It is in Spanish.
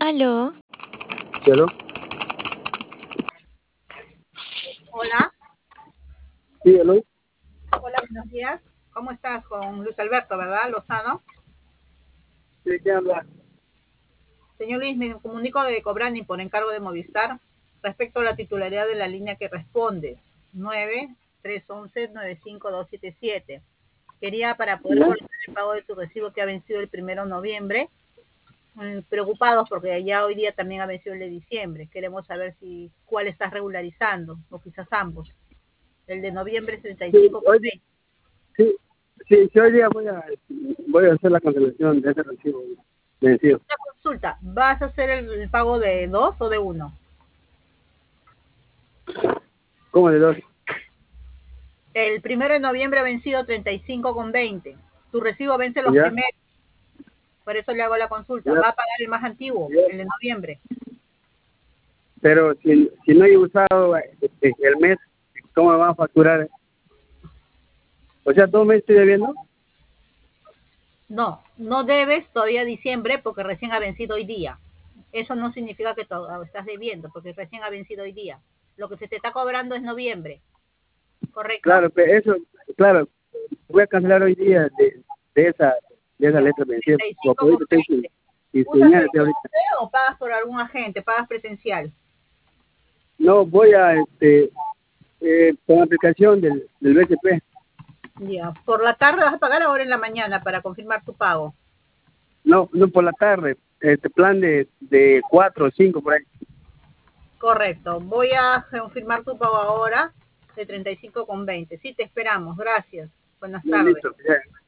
Aló, ¿Sí, aló? Hola, Sí, aló. hola, buenos días. ¿Cómo estás? Con Luis Alberto, ¿verdad? Lozano. Sí, ¿quién habla? Señor Luis, me comunico de Cobrani por encargo de Movistar respecto a la titularidad de la línea que respondes, 9-311-95277. Quería para poder ¿Ya? coordinar el pago de tu recibo que ha vencido el 1 de noviembre. Preocupados porque ya hoy día también ha vencido el de diciembre. Queremos saber si cuál estás regularizando o quizás ambos. El de noviembre es Sí, 35 con oye, 20. sí, sí, sí, hoy día voy a hacer la cancelación de ese recibo vencido. Una consulta, ¿vas a hacer el pago de dos o de uno? ¿Cómo de dos? El 1 de noviembre ha vencido 35,20. Tu recibo vence los ¿Ya? primeros, por eso le hago la consulta. ¿Ya? ¿Va a pagar el más antiguo, ¿Ya? el de noviembre? Pero si no he usado el mes, ¿cómo me van a facturar? O sea, ¿todo mes estoy debiendo? No, no debes todavía diciembre porque recién ha vencido hoy día. Eso no significa que estás debiendo porque recién ha vencido hoy día. Lo que se te está cobrando es noviembre, ¿correcto? Claro, pero eso, claro, voy a cancelar hoy día de esa, de esa Ya, letra vencida. Porque ahorita estoy 35,20. sin ¿Usas señal, el estoy ahorita. cruce o pagas por algún agente? ¿Pagas presencial? No, voy a, con aplicación del BCP. Ya, por la tarde vas a pagar ahora en la mañana para confirmar tu pago. No, no por la tarde, este plan de 4 o 5 por ahí. Correcto. Voy a confirmar tu pago ahora de 35,20. Sí, te esperamos. Gracias. Buenas No, tardes. listo, ya.